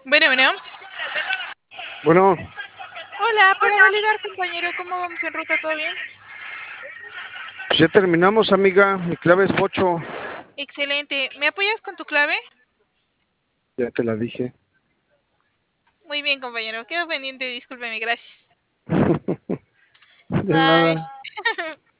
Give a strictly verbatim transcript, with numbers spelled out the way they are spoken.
Bueno, bueno. Bueno, Hola, para validar, compañero, ¿cómo vamos en ruta? ¿Todo bien? pues ya terminamos, amiga. Mi clave es bocho. Excelente. ¿Me apoyas con tu clave? Ya te la dije. Muy bien, compañero. Quedo pendiente, discúlpeme, gracias. De Bye. nada.